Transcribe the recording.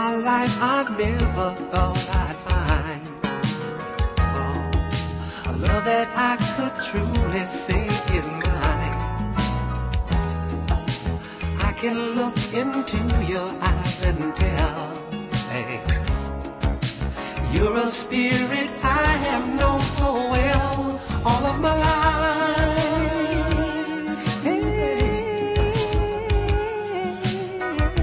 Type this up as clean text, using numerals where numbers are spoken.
my life I never thought I'd find. Oh, a love that I could truly say is mine. I can look into your eyes and tell, hey, you're a spirit I have known so well.